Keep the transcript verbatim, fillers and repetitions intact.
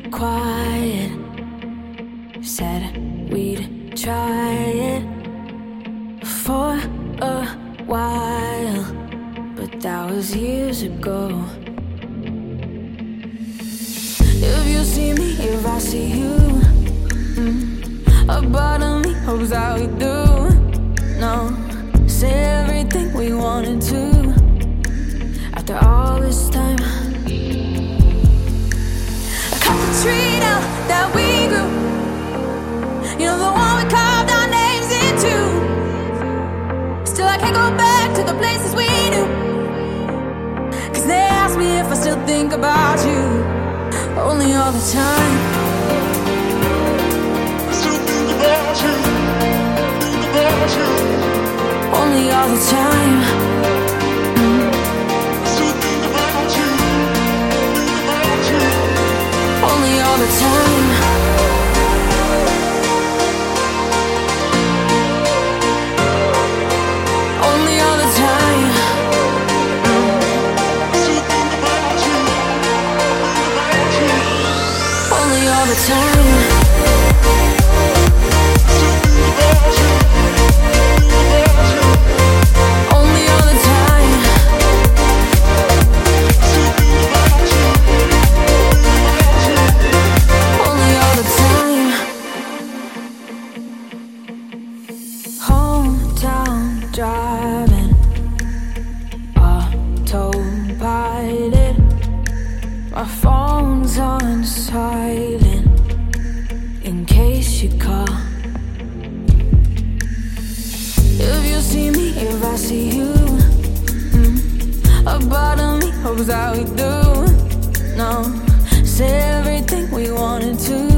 quiet. Said we'd try it for a while, but that was years ago. If you see me, if I see you, mm, a part of me hopes that we do. No, say everything we wanted to. After all this time, I cut the tree down that we grew. You know, the one we carved our names into. Still I can't go back to the places we knew, 'cause they ask me if I still think about you. Only all the time. I still think about you, think about you. Only all the time. Mm. I still think about you, think about you. Only all the time. Only all the time. Mm. I still think about you, think about you. Only all the time. Driving autopilot, my phone's on silent in case you call. If you see me, if I see you, mm, a part of me hopes that we do. No, say everything we wanted to.